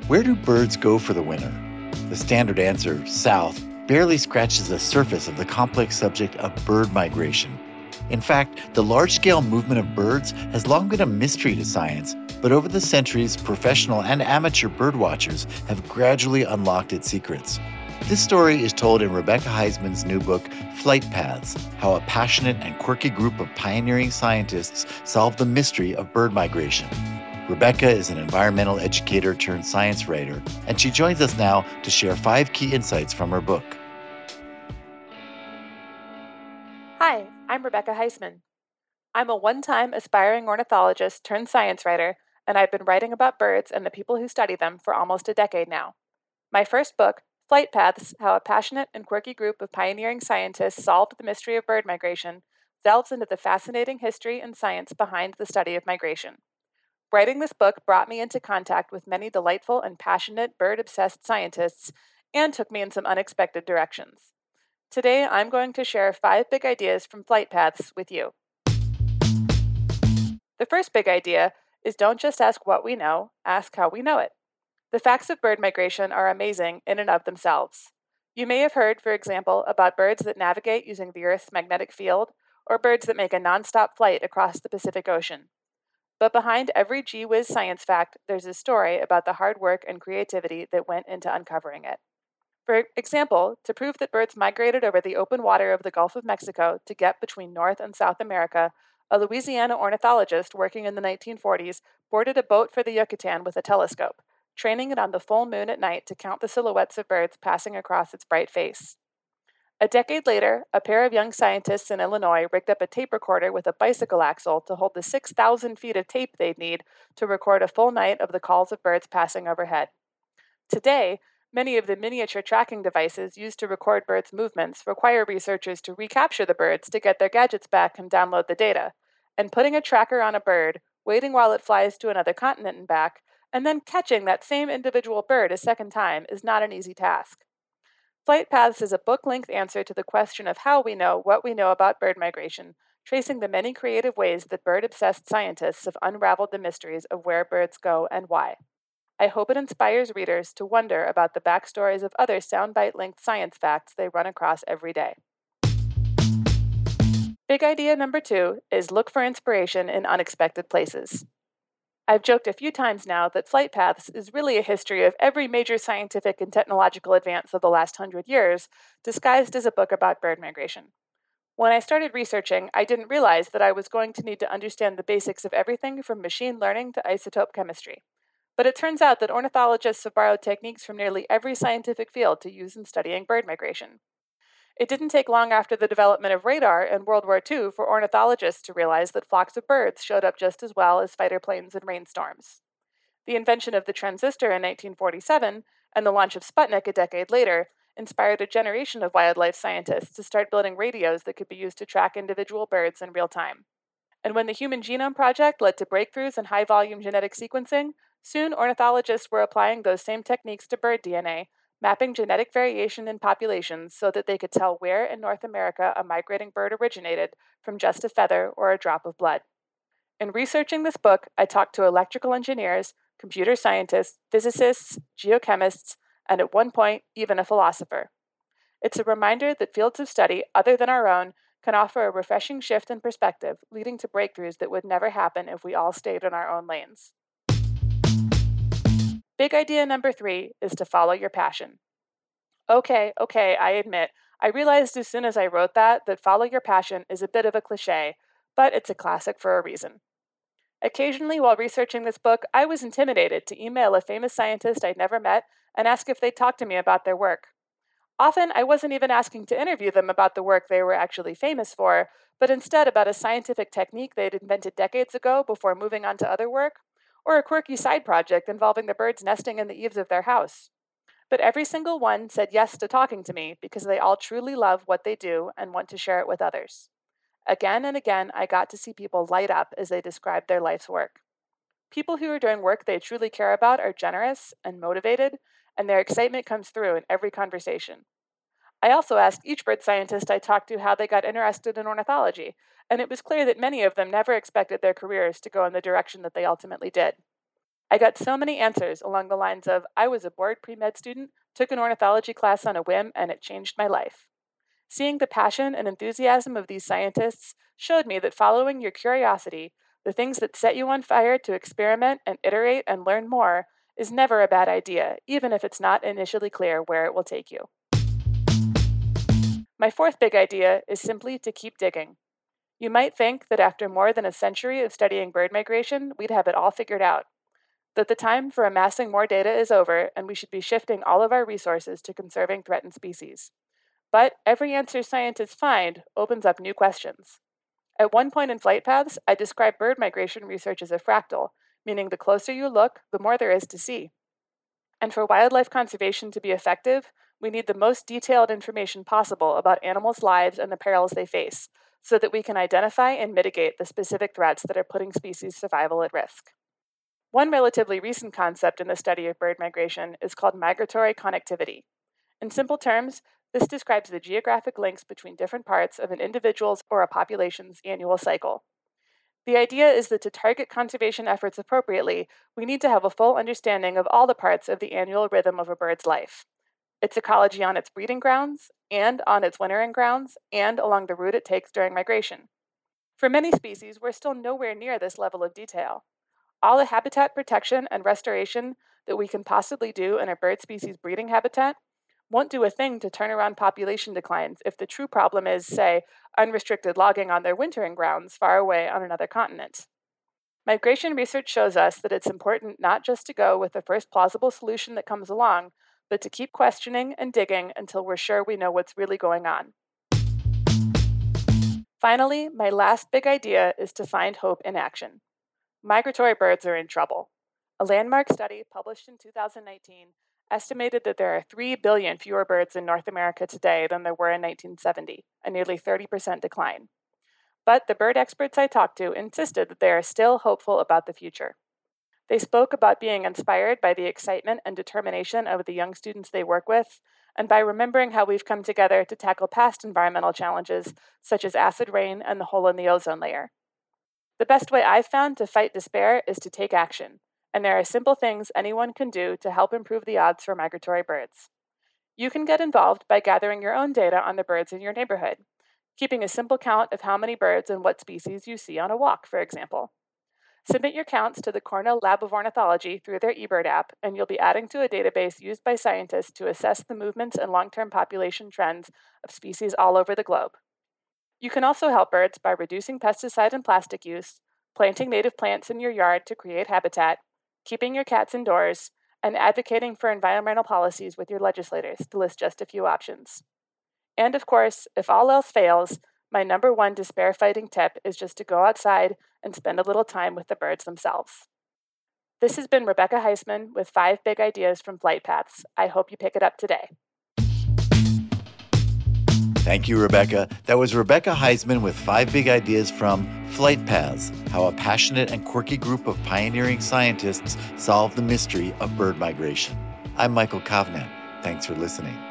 Where do birds go for the winter? The standard answer, south, barely scratches the surface of the complex subject of bird migration. In fact, the large-scale movement of birds has long been a mystery to science, but over the centuries, professional and amateur birdwatchers have gradually unlocked its secrets. This story is told in Rebecca Heisman's new book, Flight Paths: How a Passionate and Quirky Group of Pioneering Scientists Solved the Mystery of Bird Migration. Rebecca is an environmental educator turned science writer, and she joins us now to share 5 key insights from her book. Hi, I'm Rebecca Heisman. I'm a one-time aspiring ornithologist turned science writer, and I've been writing about birds and the people who study them for almost a decade now. My first book, Flight Paths: How a Passionate and Quirky Group of Pioneering Scientists Solved the Mystery of Bird Migration, delves into the fascinating history and science behind the study of migration. Writing this book brought me into contact with many delightful and passionate bird-obsessed scientists and took me in some unexpected directions. Today, I'm going to share 5 big ideas from Flight Paths with you. The first big idea is don't just ask what we know, ask how we know it. The facts of bird migration are amazing in and of themselves. You may have heard, for example, about birds that navigate using the Earth's magnetic field, or birds that make a nonstop flight across the Pacific Ocean. But behind every gee-whiz science fact, there's a story about the hard work and creativity that went into uncovering it. For example, to prove that birds migrated over the open water of the Gulf of Mexico to get between North and South America, a Louisiana ornithologist working in the 1940s boarded a boat for the Yucatan with a telescope, training it on the full moon at night to count the silhouettes of birds passing across its bright face. A decade later, a pair of young scientists in Illinois rigged up a tape recorder with a bicycle axle to hold the 6,000 feet of tape they'd need to record a full night of the calls of birds passing overhead. Today, many of the miniature tracking devices used to record birds' movements require researchers to recapture the birds to get their gadgets back and download the data. And putting a tracker on a bird, waiting while it flies to another continent and back, and then catching that same individual bird a second time is not an easy task. Flight Paths is a book-length answer to the question of how we know what we know about bird migration, tracing the many creative ways that bird-obsessed scientists have unraveled the mysteries of where birds go and why. I hope it inspires readers to wonder about the backstories of other soundbite-length science facts they run across every day. Big idea number 2 is look for inspiration in unexpected places. I've joked a few times now that Flight Paths is really a history of every major scientific and technological advance of the last 100 years, disguised as a book about bird migration. When I started researching, I didn't realize that I was going to need to understand the basics of everything from machine learning to isotope chemistry. But it turns out that ornithologists have borrowed techniques from nearly every scientific field to use in studying bird migration. It didn't take long after the development of radar in World War II for ornithologists to realize that flocks of birds showed up just as well as fighter planes in rainstorms. The invention of the transistor in 1947 and the launch of Sputnik a decade later inspired a generation of wildlife scientists to start building radios that could be used to track individual birds in real time. And when the Human Genome Project led to breakthroughs in high-volume genetic sequencing, soon ornithologists were applying those same techniques to bird DNA, mapping genetic variation in populations so that they could tell where in North America a migrating bird originated from just a feather or a drop of blood. In researching this book, I talked to electrical engineers, computer scientists, physicists, geochemists, and at one point, even a philosopher. It's a reminder that fields of study other than our own can offer a refreshing shift in perspective, leading to breakthroughs that would never happen if we all stayed in our own lanes. Big idea number 3 is to follow your passion. Okay, I admit, I realized as soon as I wrote that follow your passion is a bit of a cliche, but it's a classic for a reason. Occasionally, while researching this book, I was intimidated to email a famous scientist I'd never met and ask if they'd talk to me about their work. Often, I wasn't even asking to interview them about the work they were actually famous for, but instead about a scientific technique they'd invented decades ago before moving on to other work, or a quirky side project involving the birds nesting in the eaves of their house. But every single one said yes to talking to me because they all truly love what they do and want to share it with others. Again and again, I got to see people light up as they described their life's work. People who are doing work they truly care about are generous and motivated, and their excitement comes through in every conversation. I also asked each bird scientist I talked to how they got interested in ornithology, and it was clear that many of them never expected their careers to go in the direction that they ultimately did. I got so many answers along the lines of, I was a bored pre-med student, took an ornithology class on a whim, and it changed my life. Seeing the passion and enthusiasm of these scientists showed me that following your curiosity, the things that set you on fire to experiment and iterate and learn more, is never a bad idea, even if it's not initially clear where it will take you. My fourth big idea is simply to keep digging. You might think that after more than a century of studying bird migration, we'd have it all figured out, that the time for amassing more data is over and we should be shifting all of our resources to conserving threatened species. But every answer scientists find opens up new questions. At one point in Flight Paths, I described bird migration research as a fractal, meaning the closer you look, the more there is to see. And for wildlife conservation to be effective, we need the most detailed information possible about animals' lives and the perils they face, so that we can identify and mitigate the specific threats that are putting species survival at risk. One relatively recent concept in the study of bird migration is called migratory connectivity. In simple terms, this describes the geographic links between different parts of an individual's or a population's annual cycle. The idea is that to target conservation efforts appropriately, we need to have a full understanding of all the parts of the annual rhythm of a bird's life: its ecology on its breeding grounds, and on its wintering grounds, and along the route it takes during migration. For many species, we're still nowhere near this level of detail. All the habitat protection and restoration that we can possibly do in a bird species breeding habitat won't do a thing to turn around population declines if the true problem is, say, unrestricted logging on their wintering grounds far away on another continent. Migration research shows us that it's important not just to go with the first plausible solution that comes along, but to keep questioning and digging until we're sure we know what's really going on. Finally, my last big idea is to find hope in action. Migratory birds are in trouble. A landmark study published in 2019 estimated that there are 3 billion fewer birds in North America today than there were in 1970, a nearly 30% decline. But the bird experts I talked to insisted that they are still hopeful about the future. They spoke about being inspired by the excitement and determination of the young students they work with, and by remembering how we've come together to tackle past environmental challenges, such as acid rain and the hole in the ozone layer. The best way I've found to fight despair is to take action, and there are simple things anyone can do to help improve the odds for migratory birds. You can get involved by gathering your own data on the birds in your neighborhood, keeping a simple count of how many birds and what species you see on a walk, for example. Submit your counts to the Cornell Lab of Ornithology through their eBird app, and you'll be adding to a database used by scientists to assess the movements and long-term population trends of species all over the globe. You can also help birds by reducing pesticide and plastic use, planting native plants in your yard to create habitat, keeping your cats indoors, and advocating for environmental policies with your legislators, to list just a few options. And of course, if all else fails, my number one despair-fighting tip is just to go outside and spend a little time with the birds themselves. This has been Rebecca Heisman with 5 big ideas from Flight Paths. I hope you pick it up today. Thank you, Rebecca. That was Rebecca Heisman with 5 big ideas from Flight Paths, how a passionate and quirky group of pioneering scientists solve the mystery of bird migration. I'm Michael Kovnat. Thanks for listening.